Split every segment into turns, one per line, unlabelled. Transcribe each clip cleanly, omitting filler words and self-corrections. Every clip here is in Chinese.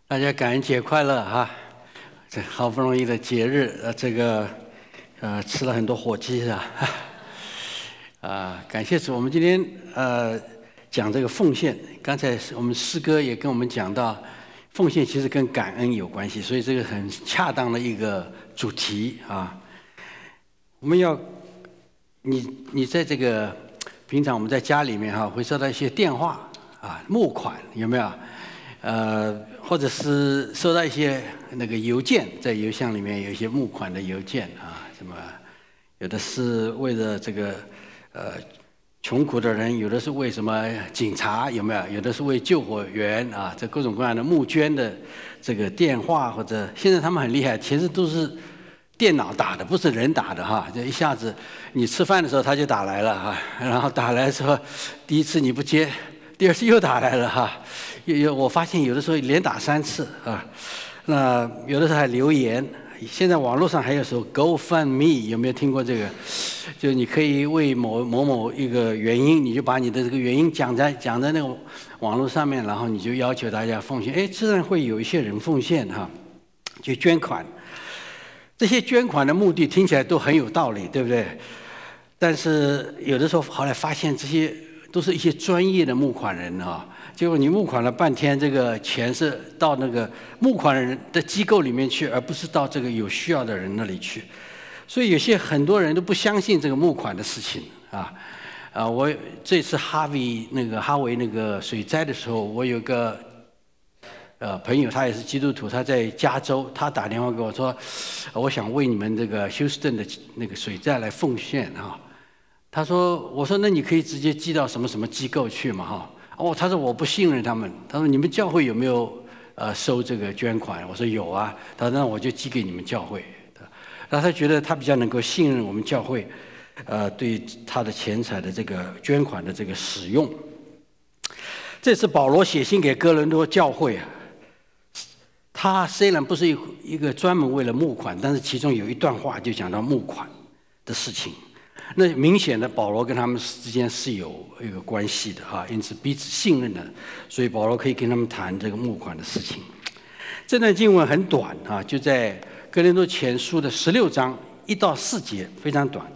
大家感恩节快乐哈！这好不容易的节日，吃了很多火鸡是吧？感谢主，我们今天讲这个奉献。刚才我们诗歌也跟我们讲到，奉献其实跟感恩有关系，所以这个很恰当的一个主题啊。我们要你在这个平常我们在家里面会收到一些电话啊、募款有没有？或者是收到一些那个邮件，在邮箱里面有一些募款的邮件啊，什么有的是为了这个穷苦的人，有的是为什么警察有没有？有的是为救火员啊，这各种各样的募捐的这个电话，或者现在他们很厉害，其实都是电脑打的，不是人打的哈。就一下子你吃饭的时候他就打来了哈，然后打来的时候第一次你不接，第二次又打来了哈。我发现有的时候连打3次啊，那有的时候还留言。现在网络上还有时候 GoFundMe 有没有听过这个？就你可以为某一个原因，你就把你的这个原因讲在那个网络上面，然后你就要求大家奉献。自然会有一些人奉献哈，就捐款。这些捐款的目的听起来都很有道理，对不对？但是有的时候后来发现，这些都是一些专业的募款人啊。结果你募款了半天，这个钱是到那个募款人的机构里面去，而不是到这个有需要的人那里去。所以很多人都不相信这个募款的事情啊。我这次哈维那个水灾的时候，我有个朋友，他也是基督徒，他在加州，他打电话给我说，我想为你们这个休斯顿的那个水灾来奉献啊。我说那你可以直接寄到什么什么机构去嘛哈。他说我不信任他们。他说你们教会有没有收这个捐款？我说有啊。他说那我就寄给你们教会。然后他觉得他比较能够信任我们教会，对他的钱财的这个捐款的这个使用。这次保罗写信给哥伦多教会啊，他虽然不是一个专门为了募款，但是其中有一段话就讲到募款的事情。那明显的保罗跟他们之间是有一个关系的啊，因此彼此信任的，所以保罗可以跟他们谈这个募款的事情。这段经文很短啊，就在哥林多前书的16章1到4节，非常短。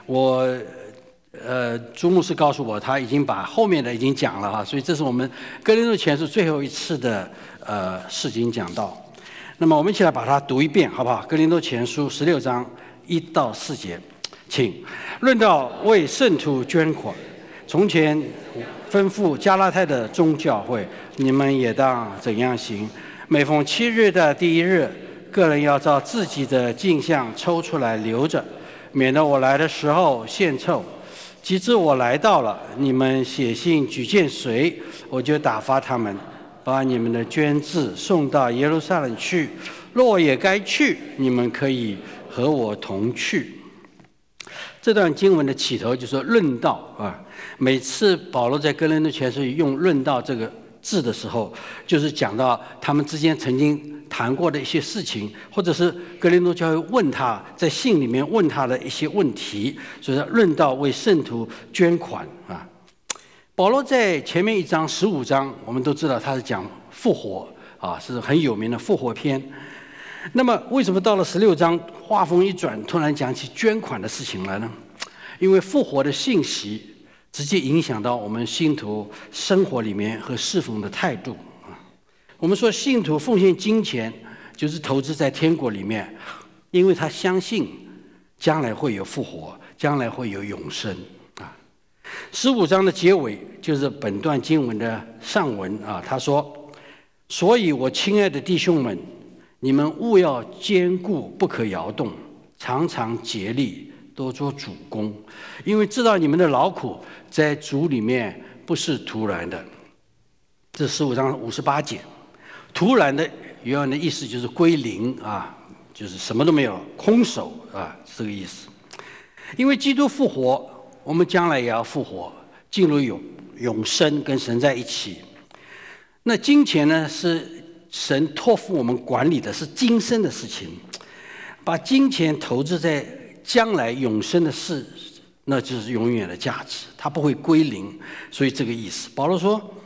朱牧师告诉我，他已经把后面的已经讲了哈，所以这是我们哥林多前书最后一次的事情讲到。那么我们一起来把它读一遍，好不好？哥林多前书16章1到4节。请论到为圣徒捐款，从前吩咐加拉太的众教会，你们也当怎样行？每逢7日的第1日，个人要照自己的镜像抽出来留着，免得我来的时候献臭。及至我来到了，你们写信举荐谁，我就打发他们，把你们的捐字送到耶路撒冷去。若我也该去，你们可以和我同去。这段经文的起头就说论道啊，每次保罗在哥林多前书用论道这个字的时候，就是讲到他们之间曾经谈过的一些事情，或者是哥林多教会问他在信里面问他的一些问题，所以说论道为圣徒捐款啊。保罗在前面1章15章，我们都知道他是讲复活啊，是很有名的复活篇。那么为什么到了16章话锋一转，突然讲起捐款的事情来呢？因为复活的信息直接影响到我们信徒生活里面和侍奉的态度啊。我们说信徒奉献金钱，就是投资在天国里面，因为他相信将来会有复活，将来会有永生啊。15章的结尾就是本段经文的上文啊，他说：“所以我亲爱的弟兄们，你们务要坚固，不可摇动，常常竭力，多做主工，因为知道你们的劳苦在主里面不是突然的。”这15章58节，突然的原文的意思就是归零啊，就是什么都没有，空手啊，这个意思。因为基督复活，我们将来也要复活，进入永生，跟神在一起。那金钱呢，是神托付我们管理的，是今生的事情。把金钱投资在将来永生的事，那就是永远的价值，它不会归零。所以这个意思，保罗说：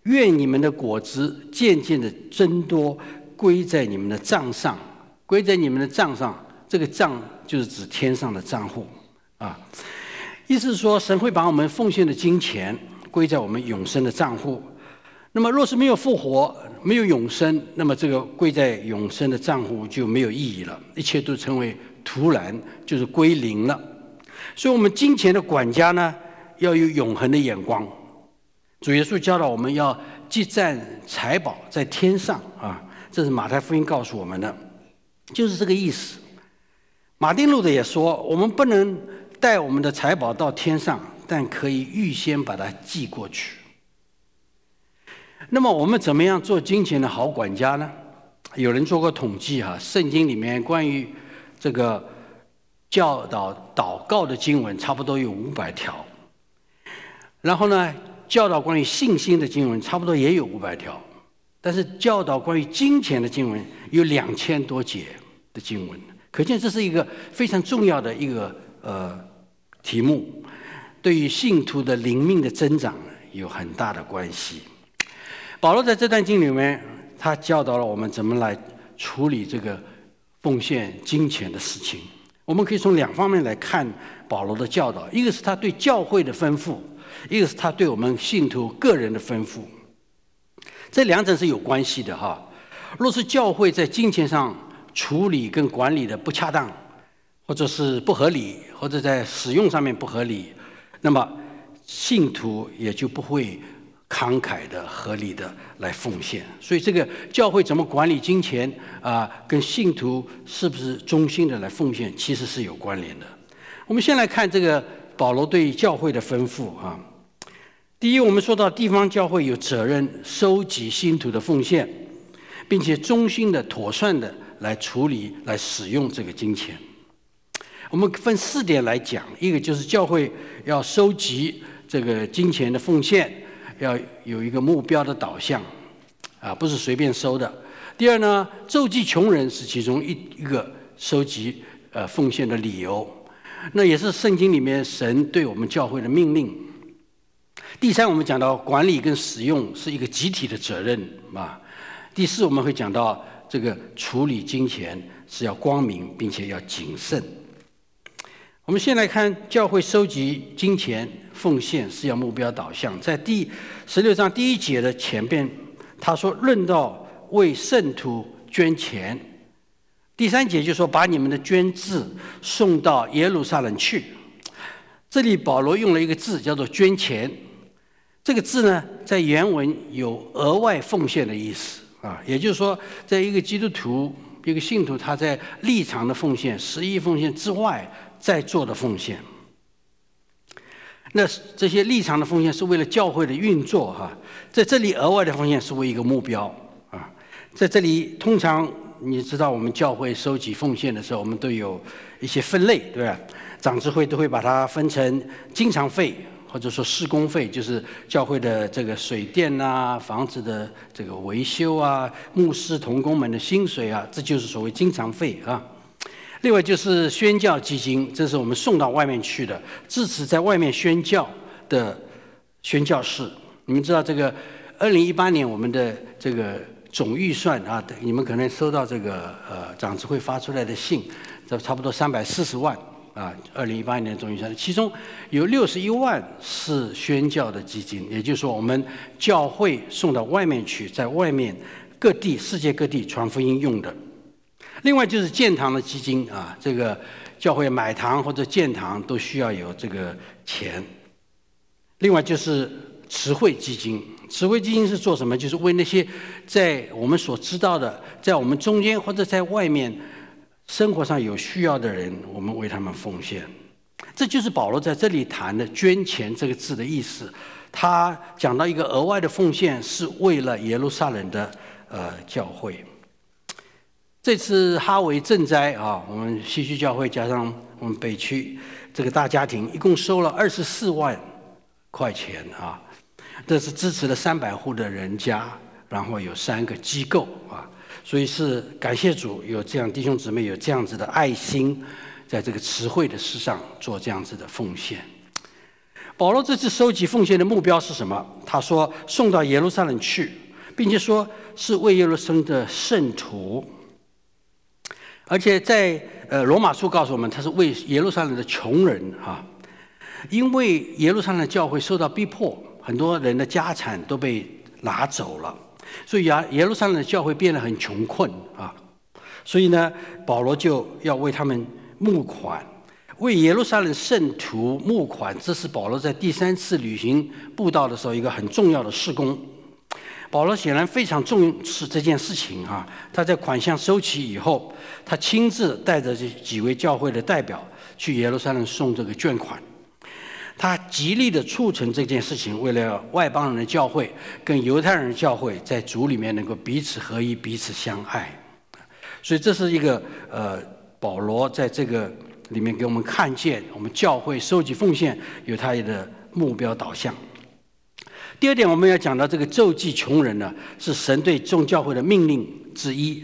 愿你们的果子渐渐的增多，归在你们的账上。归在你们的账上，这个账就是指天上的账户啊。意思是说，神会把我们奉献的金钱归在我们永生的账户。那么若是没有复活，没有永生，那么这个归在永生的账户就没有意义了，一切都成为徒然，就是归零了。所以我们金钱的管家呢，要有永恒的眼光。主耶稣教导我们要积攒财宝在天上啊，这是马太福音告诉我们的，就是这个意思。马丁路德也说，我们不能带我们的财宝到天上，但可以预先把它寄过去。那么我们怎么样做金钱的好管家呢？有人做过统计圣经里面关于这个教导祷告的经文差不多有500条，然后呢，教导关于信心的经文差不多也有500条，但是教导关于金钱的经文有2000多节的经文，可见这是一个非常重要的一个题目，对于信徒的灵命的增长有很大的关系。保罗在这段经里面，他教导了我们怎么来处理这个奉献金钱的事情。我们可以从2方面来看保罗的教导，一个是他对教会的吩咐，一个是他对我们信徒个人的吩咐。这2者是有关系的若是教会在金钱上处理跟管理的不恰当，或者是不合理，或者在使用上面不合理，那么信徒也就不会慷慨的、合理的来奉献。所以这个教会怎么管理金钱跟信徒是不是忠心的来奉献，其实是有关联的。我们先来看这个保罗对教会的吩咐第一，我们说到地方教会有责任收集信徒的奉献，并且忠心的、妥善的来处理、来使用这个金钱。我们分4点来讲，一个就是教会要收集这个金钱的奉献，要有一个目标的导向不是随便收的。第二呢，周济穷人是其中一个收集奉献的理由，那也是圣经里面神对我们教会的命令。第3，我们讲到管理跟使用是一个集体的责任第4，我们会讲到这个处理金钱是要光明并且要谨慎。我们先来看教会收集金钱奉献是要目标导向，在第16章第1节的前边，他说论到为圣徒捐钱，第3节就说把你们的捐资送到耶路撒冷去。这里保罗用了一个字叫做捐钱，这个字呢在原文有额外奉献的意思也就是说，在一个基督徒、一个信徒，他在立场的奉献、实际奉献之外在做的奉献。那这些立场的奉献是为了教会的运作在这里额外的奉献是为一个目标在这里通常你知道我们教会收集奉献的时候，我们都有一些分类，对吧？长执会都会把它分成经常费，或者说事工费，就是教会的这个水电房子的这个维修牧师同工们的薪水这就是所谓经常费另外就是宣教基金，这是我们送到外面去的，支持在外面宣教的宣教士。你们知道这个2018年我们的这个总预算你们可能收到这个长执会发出来的信，这差不多340万2018年总预算，其中有61万是宣教的基金，也就是说我们教会送到外面去，在外面各地世界各地传福音用的。另外就是建堂的基金这个教会买堂或者建堂都需要有这个钱。另外就是慈惠基金，慈惠基金是做什么？就是为那些在我们所知道的，在我们中间或者在外面生活上有需要的人，我们为他们奉献。这就是保罗在这里谈的捐钱这个字的意思。他讲到一个额外的奉献是为了耶路撒冷的教会。这次哈维赈灾我们西区教会加上我们北区这个大家庭一共收了24万块钱这是支持了300户的人家，然后有3个机构所以是感谢主有这样弟兄姊妹有这样子的爱心，在这个慈惠的事上做这样子的奉献。 保罗这次收集奉献的目标是什么？他说送到耶路撒冷去，并且说是为耶路撒冷的圣徒，而且在罗马书告诉我们，他是为耶路撒冷的穷人因为耶路撒冷教会受到逼迫，很多人的家产都被拿走了，所以耶路撒冷的教会变得很穷困所以呢，保罗就要为他们募款，为耶路撒冷圣徒募款，这是保罗在第3次旅行布道的时候一个很重要的事工。保罗显然非常重视这件事情他在款项收齐以后，他亲自带着这几位教会的代表去耶路撒冷送这个捐款。他极力的促成这件事情，为了外邦人的教会跟犹太人的教会在主里面能够彼此合一、彼此相爱。所以这是一个保罗在这个里面给我们看见，我们教会收集奉献有他的目标导向。第二点，我们要讲到这个救济穷人呢，是神对众教会的命令之一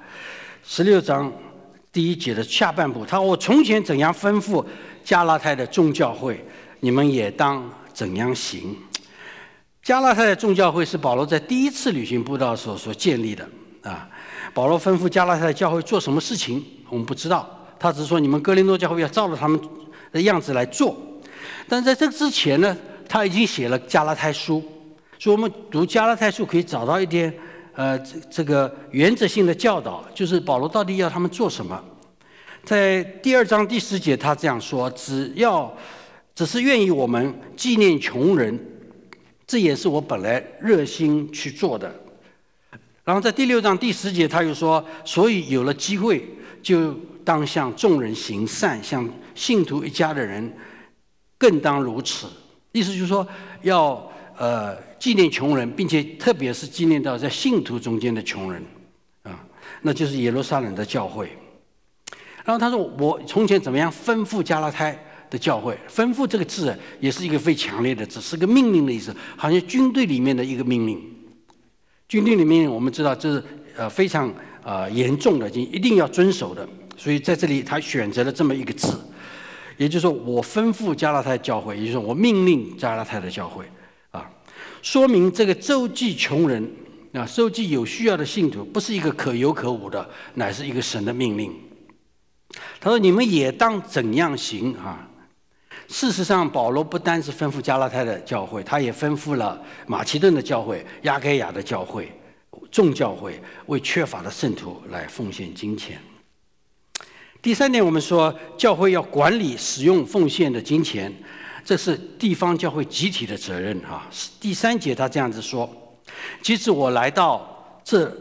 16章第1节的下半部，他说：“我从前怎样吩咐加拉太的众教会，你们也当怎样行。”加拉太的众教会是保罗在第1次旅行布道的时候所建立的保罗吩咐加拉太的教会做什么事情，我们不知道，他只是说你们哥林多教会要照着他们的样子来做。但在这之前呢，他已经写了加拉太书，所以我们读加拉太书可以找到一点这个原则性的教导，就是保罗到底要他们做什么。在第2章第10节他这样说：“只是愿意我们纪念穷人，这也是我本来热心去做的。”然后在第6章第10节他又说：“所以有了机会，就当向众人行善，向信徒一家的人更当如此。”意思就是说要纪念穷人，并且特别是纪念到在信徒中间的穷人那就是耶路撒冷的教会。然后他说：“我从前怎么样吩咐加拉太的教会。”吩咐这个字也是一个非常强烈的字，是个命令的意思，好像军队里面的一个命令。军队里面我们知道这是非常严重的，一定要遵守的，所以在这里他选择了这么一个字，也就是说我吩咐加拉太教会，也就是说我命令加拉太的教会说明这个救济穷人救济有需要的信徒不是一个可有可无的，乃是一个神的命令。他说：“你们也当怎样行事实上，保罗不单是吩咐加拉太的教会，他也吩咐了马其顿的教会、亚该亚的教会、众教会为缺乏的圣徒来奉献金钱。第3点，我们说教会要管理使用奉献的金钱，这是地方教会集体的责任第3节他这样子说：“截至我来到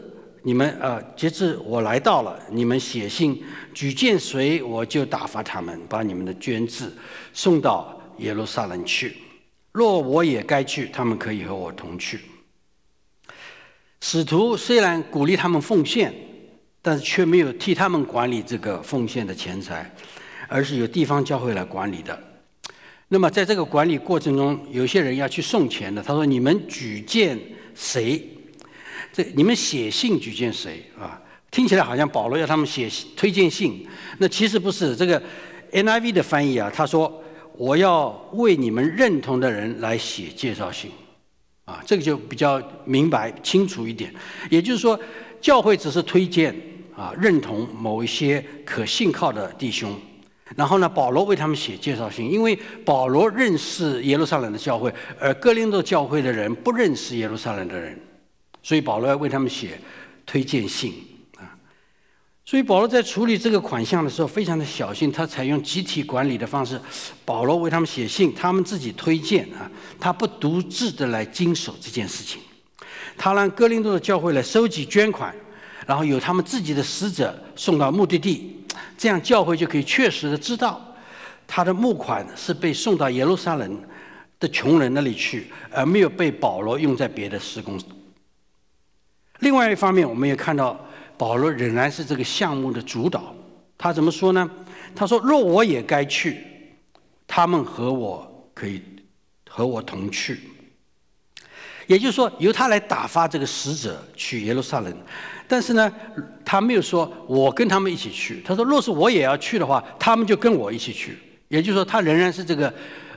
了，你们写信举荐谁，我就打发他们，把你们的捐资送到耶路撒冷去。若我也该去，他们可以和我同去。”使徒虽然鼓励他们奉献，但是却没有替他们管理这个奉献的钱财，而是由地方教会来管理的。那么在这个管理过程中，有些人要去送钱的，他说：“你们举荐谁？你们写信举荐谁听起来好像保罗要他们写推荐信，那其实不是。这个 NIV 的翻译他说：“我要为你们认同的人来写介绍信。”这个就比较明白清楚一点。也就是说，教会只是推荐认同某一些可信靠的弟兄，然后呢，保罗为他们写介绍信，因为保罗认识耶路撒冷的教会，而哥林多教会的人不认识耶路撒冷的人，所以保罗要为他们写推荐信所以保罗在处理这个款项的时候非常的小心，他采用集体管理的方式。保罗为他们写信，他们自己推荐他不独自的来经手这件事情。他让哥林多的教会来收集捐款，然后由他们自己的使者送到目的地，这样教会就可以确实的知道他的募款是被送到耶路撒冷的穷人那里去，而没有被保罗用在别的事工。另外一方面，我们也看到保罗仍然是这个项目的主导。他怎么说呢？他说：“若我也该去，他们可以和我同去。”也就是说，由他来打发这个使者去耶路撒冷。但是呢，他没有说我跟他们一起去。他说：“若是我也要去的话，他们就跟我一起去。”也就是说，他仍然是这个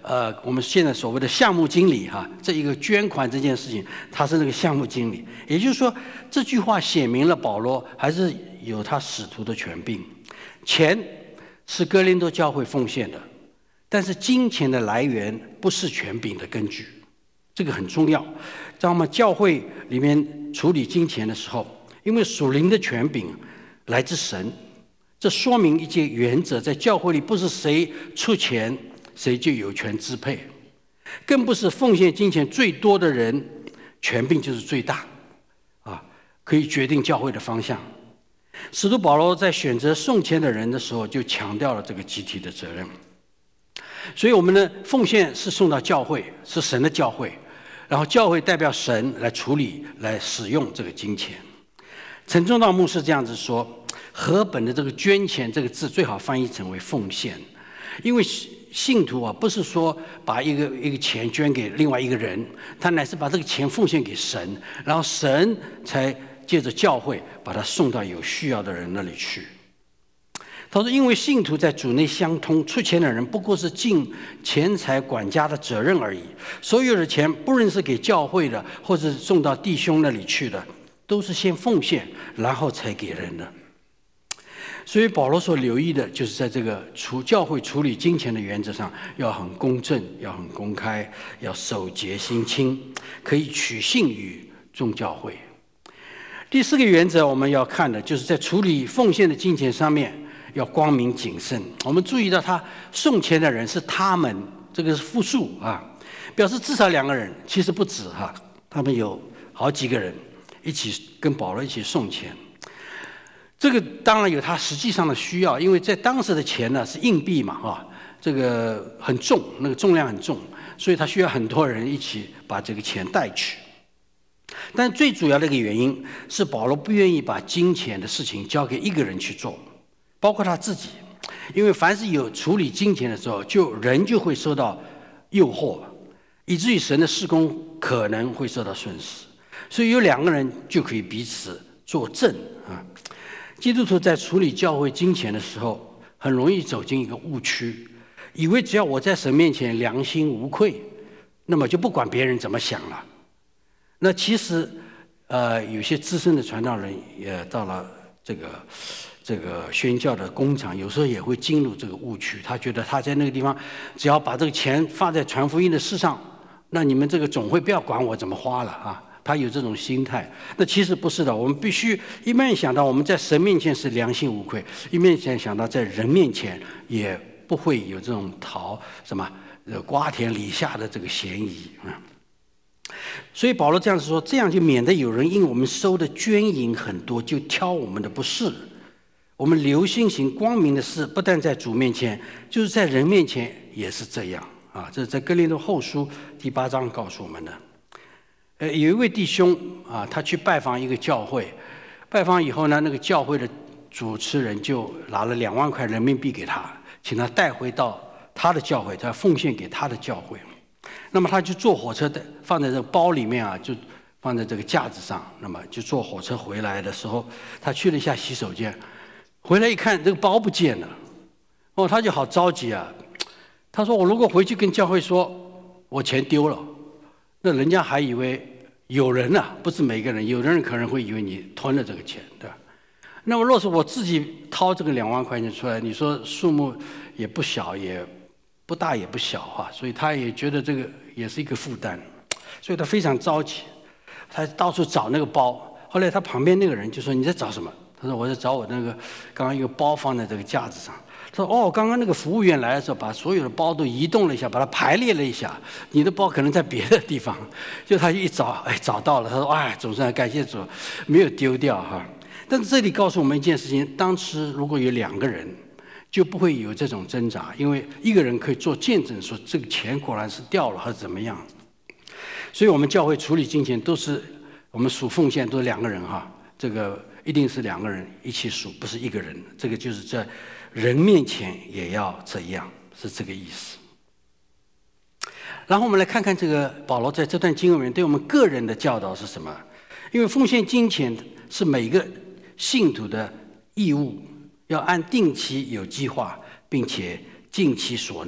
我们现在所谓的项目经理这一个捐款这件事情，他是那个项目经理。也就是说，这句话写明了保罗还是有他使徒的权柄。钱是哥林多教会奉献的，但是金钱的来源不是权柄的根据，这个很重要。在我们教会里面处理金钱的时候，因为属灵的权柄来自神，这说明一些原则，在教会里不是谁出钱谁就有权支配，更不是奉献金钱最多的人权柄就是最大可以决定教会的方向。使徒保罗在选择送钱的人的时候就强调了这个集体的责任。所以我们的奉献是送到教会，是神的教会，然后教会代表神来处理来使用这个金钱。陈忠道牧师这样子说，和本的这个捐钱这个字最好翻译成为奉献，因为信徒不是说把一个钱捐给另外一个人，他乃是把这个钱奉献给神，然后神才借着教会把它送到有需要的人那里去。他说，因为信徒在主内相通，出钱的人不过是尽钱财管家的责任而已。所有的钱，不论是给教会的，或者送到弟兄那里去的，都是先奉献，然后才给人的。所以保罗所留意的就是在这个教会处理金钱的原则上，要很公正，要很公开，要守节心清，可以取信于众教会。第四个原则我们要看的就是在处理奉献的金钱上面要光明谨慎。我们注意到他送钱的人是他们，这个是复数表示至少2个人，其实不止他们有好几个人一起跟保罗一起送钱。这个当然有它实际上的需要，因为在当时的钱呢是硬币嘛这个很重，那个重量很重，所以他需要很多人一起把这个钱带去。但最主要的一个原因是保罗不愿意把金钱的事情交给一个人去做，包括他自己，因为凡是有处理金钱的时候，人就会受到诱惑，以至于神的事工可能会受到损失。所以有2个人就可以彼此作证基督徒在处理教会金钱的时候，很容易走进一个误区，以为只要我在神面前良心无愧，那么就不管别人怎么想了。那其实有些资深的传道人也到了这个宣教的工厂，有时候也会进入这个误区。他觉得他在那个地方，只要把这个钱放在传福音的事上，那你们这个总会不要管我怎么花了他有这种心态。那其实不是的，我们必须一面想到我们在神面前是良心无愧，一面想到在人面前也不会有这种瓜田李下的这个嫌疑所以保罗这样说，这样就免得有人因我们收的捐银很多就挑我们的不是。我们留心行光明的事，不但在主面前，就是在人面前也是这样这是在哥林多后书第8章告诉我们的。有一位弟兄他去拜访一个教会，拜访以后呢，那个教会的主持人就拿了2万块人民币给他，请他带回到他的教会，他奉献给他的教会。那么他就坐火车放在这个包里面就放在这个架子上，那么就坐火车回来的时候，他去了一下洗手间，回来一看这个包不见了，他就好着急他说我如果回去跟教会说我钱丢了，那人家还以为有人不是每个人，有的人可能会以为你吞了这个钱，对吧？那么若是我自己掏这个2万块钱出来，你说数目也不小，也不大也不小所以他也觉得这个也是一个负担，所以他非常着急，他到处找那个包。后来他旁边那个人就说你在找什么？他说我在找我那个刚刚一个包放在这个架子上。他说刚刚那个服务员来的时候把所有的包都移动了一下，把它排列了一下，你的包可能在别的地方。就他一找找到了，他说总算感谢主没有丢掉但是这里告诉我们一件事情，当时如果有2个人就不会有这种挣扎，因为一个人可以做见证说这个钱果然是掉了或者怎么样。所以我们教会处理金钱都是我们数奉献都是2个人这个一定是2个人一起数，不是1个人。这个就是在人面前也要这样，是这个意思。然后我们来看看这个保罗在这段经文里面对我们个人的教导是什么。因为奉献金钱是每个信徒的义务，要按定期有计划并且尽其所能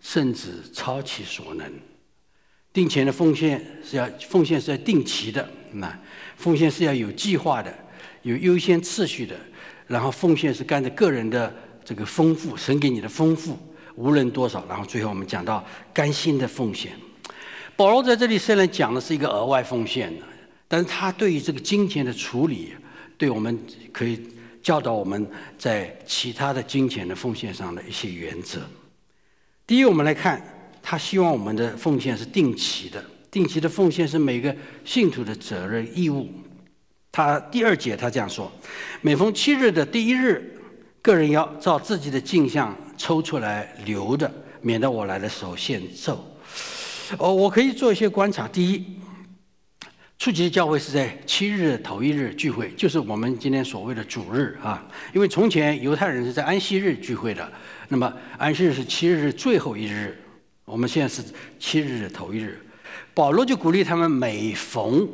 甚至超其所能。定钱的奉献是要定期的，奉献是要有计划的，有优先次序的，然后奉献是干着个人的这个丰富，神给你的丰富，无论多少。然后最后我们讲到甘心的奉献。保罗在这里虽然讲的是一个额外奉献，但是他对于这个金钱的处理，对我们可以教导我们在其他的金钱的奉献上的一些原则。第一，我们来看他希望我们的奉献是定期的，定期的奉献是每个信徒的责任义务。他第2节他这样说：每逢7日的第1日，个人要照自己的镜像抽出来留的，免得我来的时候献奏。我可以做一些观察。第一，初期的教会是在7日的头1日聚会，就是我们今天所谓的主日啊。因为从前犹太人是在安息日聚会的，那么安息日是7日最后1日，我们现在是7日的头1日。保罗就鼓励他们每逢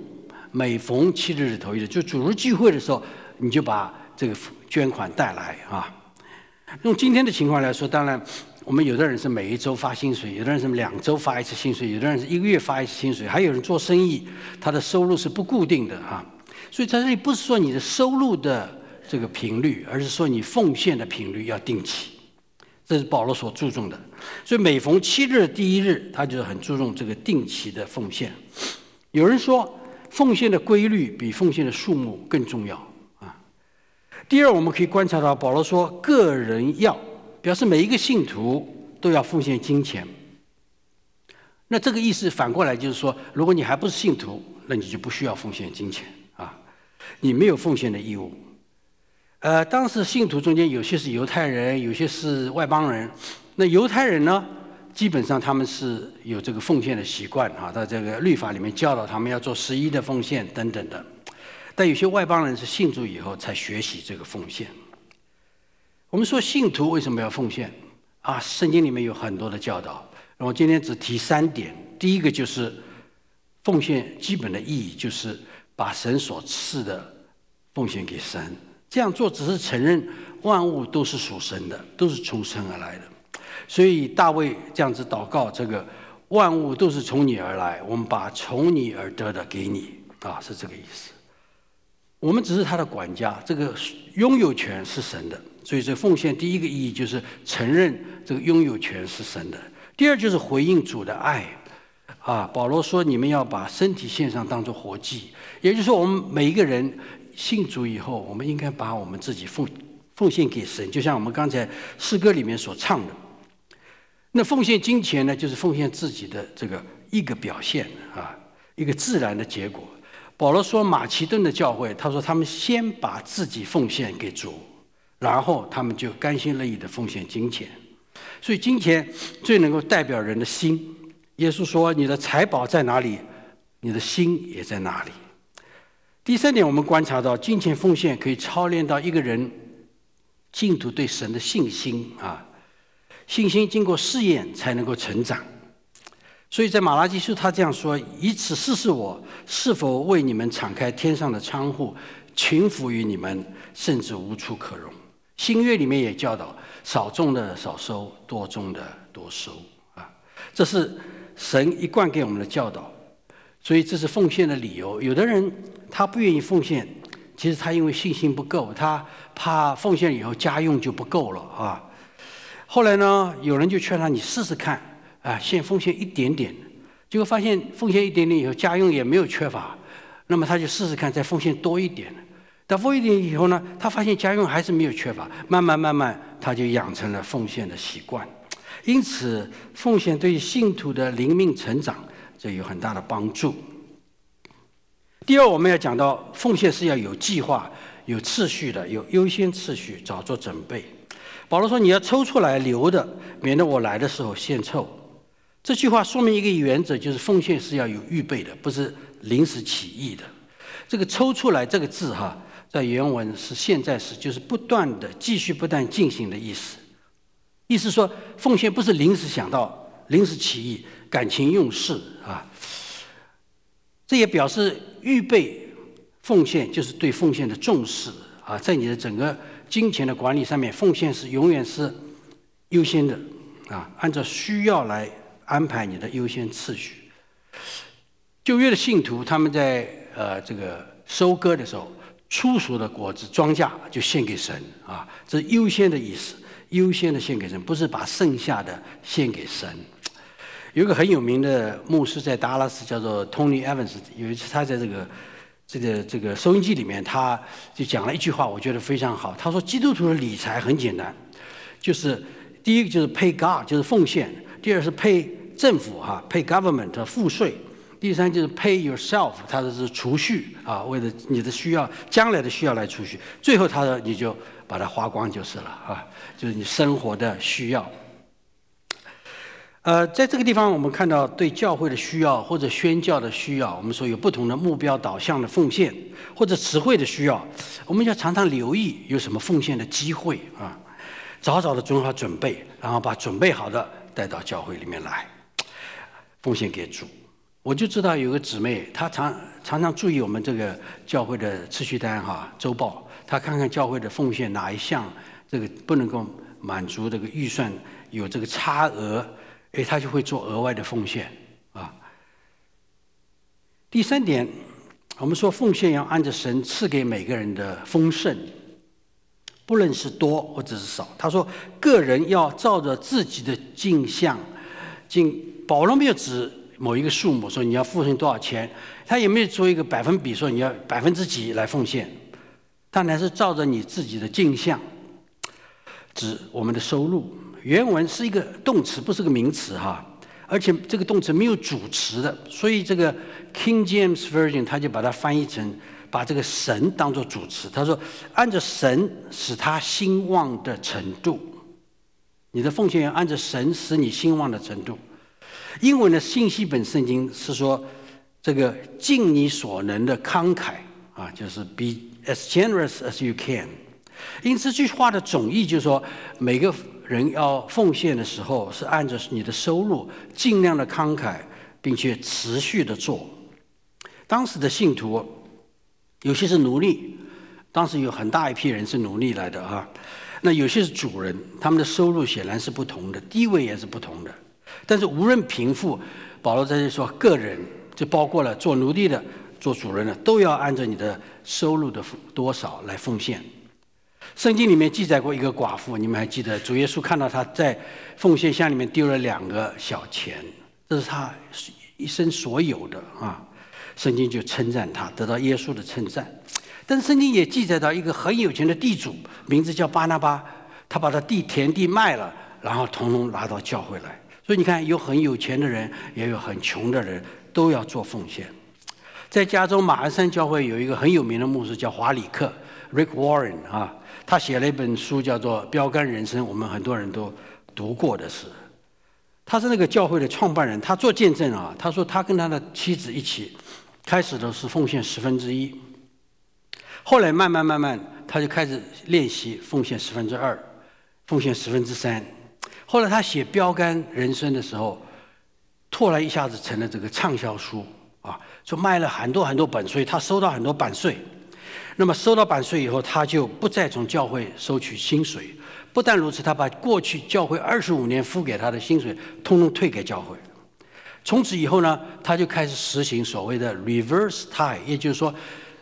7日的头1日，就主日聚会的时候，你就把这个捐款带来啊。用今天的情况来说，当然我们有的人是每1周发薪水，有的人是2周发1次薪水，有的人是1个月发1次薪水，还有人做生意，他的收入是不固定的啊。所以在这里不是说你的收入的这个频率，而是说你奉献的频率要定期，这是保罗所注重的。所以每逢7日的第1日，他就很注重这个定期的奉献。有人说奉献的规律比奉献的数目更重要啊。第二，我们可以观察到保罗说个人要，表示每一个信徒都要奉献金钱。那这个意思反过来就是说，如果你还不是信徒，那你就不需要奉献金钱啊，你没有奉献的义务。当时信徒中间有些是犹太人，有些是外邦人。那犹太人呢，基本上他们是有这个奉献的习惯啊，在这个律法里面教导他们要做11的奉献等等的。但有些外邦人是信主以后才学习这个奉献。我们说信徒为什么要奉献啊？圣经里面有很多的教导，然后今天只提3点。第一个就是奉献基本的意义就是把神所赐的奉献给神，这样做只是承认万物都是属神的，都是从神而来的。所以大卫这样子祷告，这个万物都是从你而来，我们把从你而得的给你啊，是这个意思。我们只是他的管家，这个拥有权是神的，所以这奉献第一个意义就是承认这个拥有权是神的。第二就是回应主的爱啊，保罗说你们要把身体献上当作活祭，也就是说我们每一个人信主以后，我们应该把我们自己奉献给神，就像我们刚才诗歌里面所唱的。那奉献金钱呢，就是奉献自己的这个一个表现啊，一个自然的结果。保罗说马其顿的教会，他说他们先把自己奉献给主，然后他们就甘心乐意的奉献金钱。所以金钱最能够代表人的心。耶稣说你的财宝在哪里，你的心也在哪里。第3点，我们观察到金钱奉献可以操练到一个人信徒对神的信心啊，信心经过试验才能够成长。所以在马拉基书他这样说：以此试试我是否为你们敞开天上的窗户，群服于你们，甚至无处可容。新约里面也教导少种的少收，多种的多收啊，这是神一贯给我们的教导。所以这是奉献的理由。有的人他不愿意奉献，其实他因为信心不够，他怕奉献以后家用就不够了啊。后来呢，有人就劝他，你试试看啊，先奉献一点点，结果发现奉献一点点以后家用也没有缺乏，那么他就试试看再奉献多一点。但奉献一点以后呢，他发现家用还是没有缺乏，慢慢他就养成了奉献的习惯。因此奉献对信徒的灵命成长这有很大的帮助。第二，我们要讲到奉献是要有计划、有次序的，有优先次序，早做准备。保罗说你要抽出来留的，免得我来的时候献臭。这句话说明一个原则，就是奉献是要有预备的，不是临时起意的。这个抽出来这个字在原文是现在时，就是不断的继续不断进行的意思。意思说奉献不是临时想到、临时起意、感情用事啊。这也表示预备奉献就是对奉献的重视啊，在你的整个金钱的管理上面，奉献是永远是优先的按照需要来安排你的优先次序。旧约的信徒他们在这个收割的时候，初熟的果子庄稼就献给神这是优先的意思，优先的献给神，不是把剩下的献给神。有一个很有名的牧师在达拉斯，叫做 Tony Evans， 有一次他在这个收音机里面，他就讲了一句话，我觉得非常好。他说基督徒的理财很简单，就是第一个就是 pay God， 就是奉献；第二是 pay 政府pay government 付税；第三就是 pay yourself， 它是储蓄为了你的需要，将来的需要来储蓄。最后他说你就把它花光就是了就是你生活的需要。在这个地方我们看到对教会的需要或者宣教的需要，我们说有不同的目标导向的奉献，或者词汇的需要，我们要常常留意有什么奉献的机会早早的做好准备，然后把准备好的带到教会里面来奉献给主。我就知道有个姊妹，她常常注意我们这个教会的次序单周报，她看看教会的奉献哪一项这个不能够满足这个预算有这个差额，他就会做额外的奉献第三点，我们说奉献要按照神赐给每个人的丰盛，不论是多或者是少。他说个人要照着自己的镜像，保罗没有指某一个数目说你要奉献多少钱，他也没有做一个百分比说你要几%来奉献，他乃是照着你自己的镜像，指我们的收入。原文是一个动词，不是个名词而且这个动词没有主词的，所以这个 King James Version 他就把它翻译成把这个神当作主词。他说按照神使他兴旺的程度，你的奉献要按照神使你兴旺的程度。英文的信息本圣经是说这个尽你所能的慷慨就是 be as generous as you can。 因此这句话的总意就是说每个人要奉献的时候是按照你的收入尽量的慷慨，并且持续的做。当时的信徒有些是奴隶，当时有很大一批人是奴隶来的那有些是主人，他们的收入显然是不同的，地位也是不同的。但是无论贫富，保罗在这里说个人就包括了做奴隶的做主人的，都要按照你的收入的多少来奉献。圣经里面记载过一个寡妇，你们还记得主耶稣看到她在奉献箱里面丢了2个小钱，这是她一生所有的圣经就称赞她，得到耶稣的称赞。但是圣经也记载到一个很有钱的地主，名字叫巴拿巴，他把他田地卖了，然后统统拿到教会来。所以你看有很有钱的人也有很穷的人，都要做奉献。在加州马鞍山教会有一个很有名的牧师叫华里克 Rick Warren 他写了一本书叫做《标杆人生》，我们很多人都读过的是。他是那个教会的创办人，他做见证他说他跟他的妻子一起，开始的是奉献1/10，后来慢慢他就开始练习奉献2/10，奉献3/10。后来他写《标杆人生》的时候，突然一下子成了这个畅销书就卖了很多本，所以他收到很多版税。那么收到版税以后，他就不再从教会收取薪水。不但如此，他把过去教会25年付给他的薪水通通退给教会。从此以后呢，他就开始实行所谓的 reverse tithe， 也就是说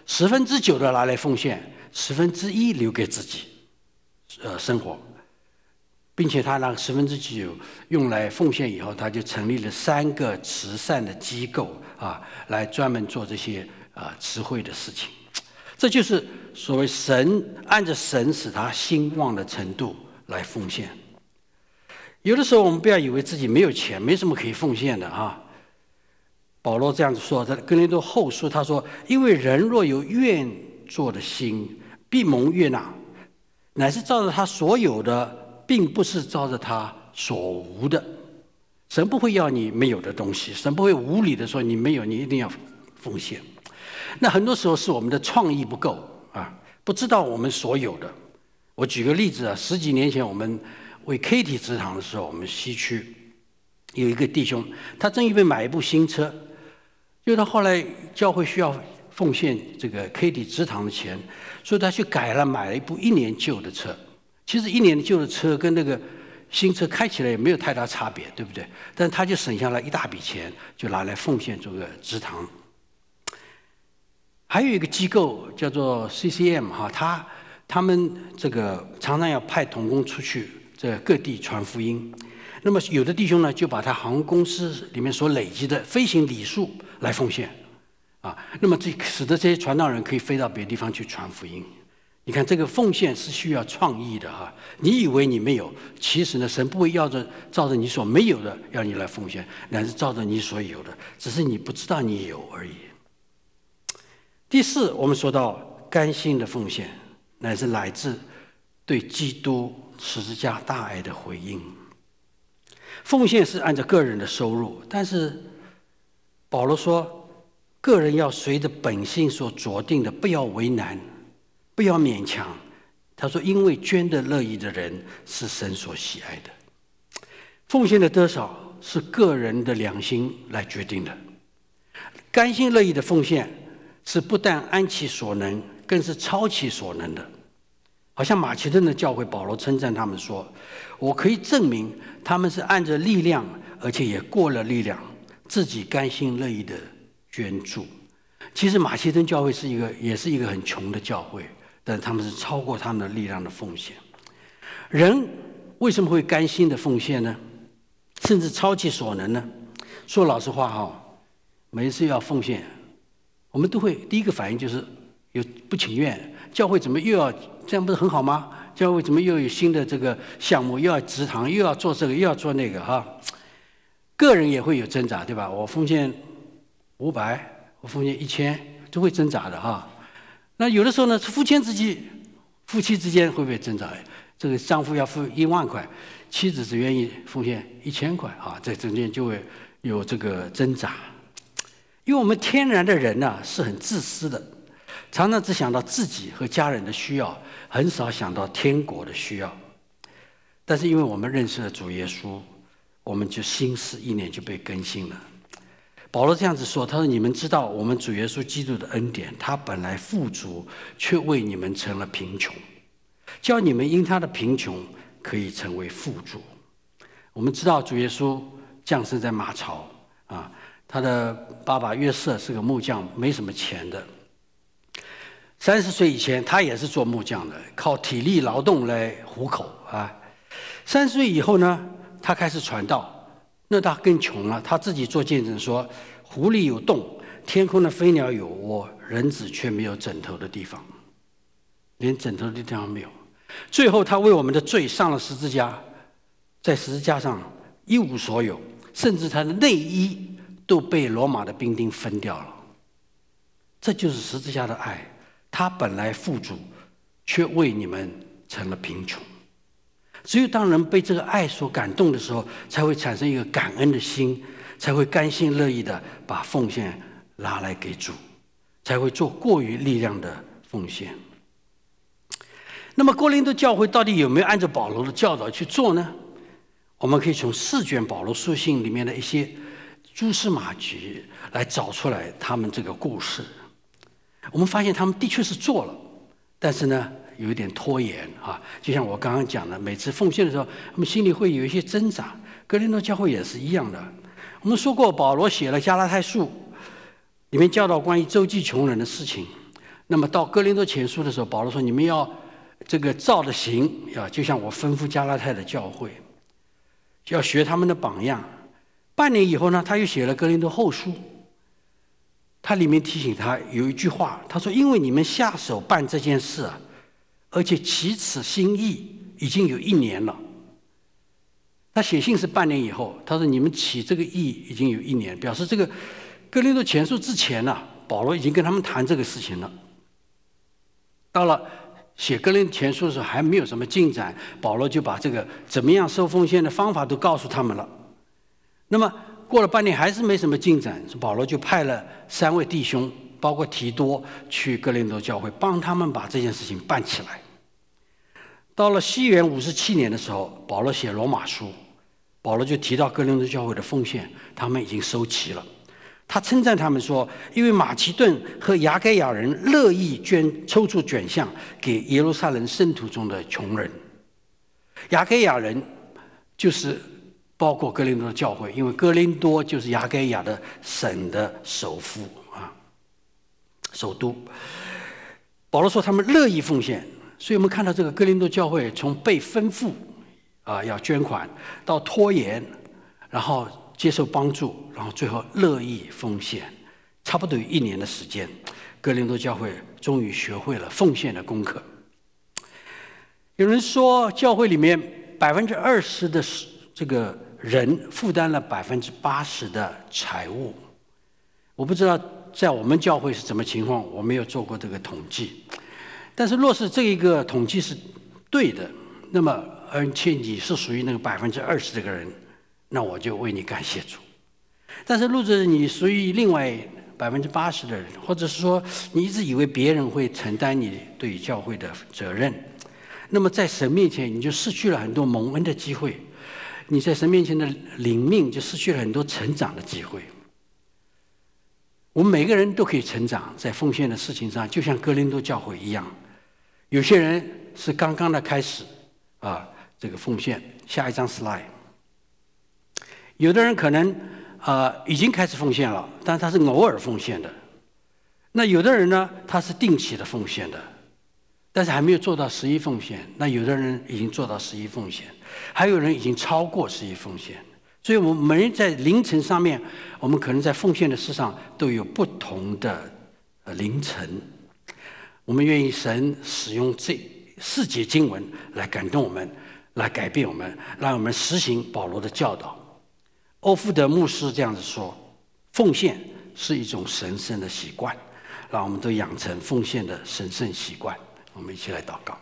9%的拿来奉献，1/10留给自己生活，并且他拿9%用来奉献以后，他就成立了3个慈善的机构来专门做这些慈惠的事情。这就是所谓神按着神使他兴旺的程度来奉献。有的时候我们不要以为自己没有钱，没什么可以奉献的保罗这样子说，在哥林多后书他说，因为人若有愿做的心，必蒙悦纳，乃是照着他所有的，并不是照着他所无的。神不会要你没有的东西，神不会无理的说你没有你一定要奉献。那很多时候是我们的创意不够不知道我们所有的。我举个例子10几年前我们为 Katy 植堂的时候，我们西区有一个弟兄，他正预备买一部新车，因为他后来教会需要奉献这个 Katy 植堂的钱，所以他去买了一部1年旧的车。其实1年旧的车跟那个新车开起来也没有太大差别，对不对？但他就省下了一大笔钱，就拿来奉献这个职堂。还有一个机构叫做 CCM 哈，他们这个常常要派同工出去这各地传福音。那么有的弟兄呢，就把他航空公司里面所累积的飞行里数来奉献，那么这使得这些传道人可以飞到别的地方去传福音。你看这个奉献是需要创意的哈，你以为你没有，其实呢，神不会照着你所没有的要你来奉献，乃是照着你所有的，只是你不知道你有而已。第四，我们说到甘心的奉献，乃是来自对基督十字架大爱的回应。奉献是按照个人的收入，但是保罗说，个人要随着本性所酌定的，不要为难，不要勉强。他说，因为捐得乐意的人是神所喜爱的。奉献的多少是个人的良心来决定的。甘心乐意的奉献是不但按其所能，更是超其所能的。好像马其顿的教会，保罗称赞他们说，我可以证明他们是按着力量，而且也过了力量，自己甘心乐意的捐助。其实马其顿教会也是一个很穷的教会，但是他们是超过他们的力量的奉献。人为什么会甘心的奉献呢？甚至超其所能呢？说老实话哈，每一次要奉献，我们都会第一个反应就是有不情愿。教会怎么又要这样，不是很好吗？教会怎么又有新的这个项目，又要职堂，又要做这个，又要做那个哈？个人也会有挣扎，对吧？我奉献500，我奉献1000，都会挣扎的哈。那有的时候呢，夫妻之间会不会挣扎？这个丈夫要付1万块，妻子只愿意奉献1000块啊，这中间就会有这个挣扎。因为我们天然的人呢，是很自私的，常常只想到自己和家人的需要，很少想到天国的需要。但是因为我们认识了主耶稣，我们就心思意念就被更新了。保罗这样子说，他说，你们知道我们主耶稣基督的恩典，他本来富足，却为你们成了贫穷，叫你们因他的贫穷可以成为富足。我们知道主耶稣降生在马槽啊，他的爸爸约瑟是个木匠，没什么钱的。30岁以前，他也是做木匠的，靠体力劳动来糊口啊。30岁以后呢，他开始传道，那他更穷了。他自己做见证说：“湖里有洞，天空的飞鸟有窝，人子却没有枕头的地方，连枕头的地方没有。”最后，他为我们的罪上了十字架，在十字架上一无所有，甚至他的内衣都被罗马的兵丁分掉了。这就是十字架的爱。他本来富足，却为你们成了贫穷。只有当人被这个爱所感动的时候，才会产生一个感恩的心，才会甘心乐意的把奉献拿来给主，才会做过于力量的奉献。那么哥林多教会到底有没有按照保罗的教导去做呢？我们可以从4卷保罗书信里面的一些蛛丝马迹来找出来他们这个故事。我们发现他们的确是做了，但是呢，有一点拖延啊。就像我刚刚讲的，每次奉献的时候，他们心里会有一些挣扎。哥林多教会也是一样的。我们说过，保罗写了加拉太书，里面教导关于周济穷人的事情。那么到哥林多前书的时候，保罗说：“你们要这个照着行，就像我吩咐加拉太的教会，要学他们的榜样。”半年以后呢，他又写了哥林多后书。他里面提醒他有一句话，他说：“因为你们下手办这件事啊，而且起此心意已经有1年了。”他写信是半年以后，他说：“你们起这个意已经有1年，表示这个哥林多前书之前呢，保罗已经跟他们谈这个事情了。到了写哥林多前书的时候，还没有什么进展，保罗就把这个怎么样收奉献的方法都告诉他们了。那么过了半年还是没什么进展，保罗就派了3位弟兄，包括提多，去哥林多教会，帮他们把这件事情办起来。到了西元57年的时候，保罗写罗马书，保罗就提到哥林多教会的奉献，他们已经收齐了。他称赞他们说，因为马其顿和亚该亚人乐意抽出卷项给耶路撒冷圣徒中的穷人。亚该亚人就是包括哥林多的教会，因为哥林多就是亚该亚的省的首府啊，首都。保罗说他们乐意奉献，所以我们看到这个哥林多教会从被吩咐要捐款，到拖延，然后接受帮助，然后最后乐意奉献，差不多有1年的时间，哥林多教会终于学会了奉献的功课。有人说教会里面20%的这个人负担了80%的财务，我不知道在我们教会是什么情况，我没有做过这个统计。但是若是这一个统计是对的，那么而且你是属于那个20%这个人，那我就为你感谢主。但是若是你属于另外80%的人，或者是说你一直以为别人会承担你对教会的责任，那么在神面前你就失去了很多蒙恩的机会，你在神面前的领命就失去了很多成长的机会。我们每个人都可以成长，在奉献的事情上，就像哥林多教会一样。有些人是刚刚的开始这个奉献。下一张 slide。有的人可能已经开始奉献了，但是他是偶尔奉献的。那有的人呢，他是定期的奉献的，但是还没有做到11奉献。那有的人已经做到11奉献，还有人已经超过11奉献。所以我们每人在凌晨上面，我们可能在奉献的事上都有不同的凌晨。我们愿意神使用这4节经文来感动我们，来改变我们，让我们实行保罗的教导。欧夫德牧师这样子说：奉献是一种神圣的习惯，让我们都养成奉献的神圣习惯。我们一起来祷告。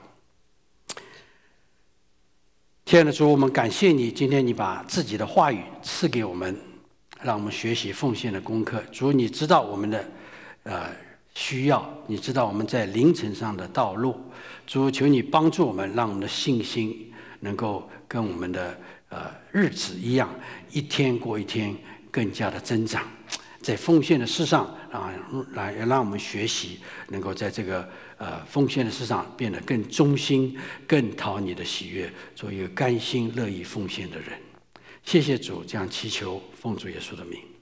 亲爱的主，我们感谢你，今天你把自己的话语赐给我们，让我们学习奉献的功课。主，你知道我们的需要，你知道我们在凌晨上的道路。主，求你帮助我们，让我们的信心能够跟我们的日子一样，一天过一天更加的增长。在奉献的事上让我们学习，能够在这个奉献的事上变得更忠心，更讨你的喜悦，做一个甘心乐意奉献的人。谢谢主，这样祈求奉主耶稣的名。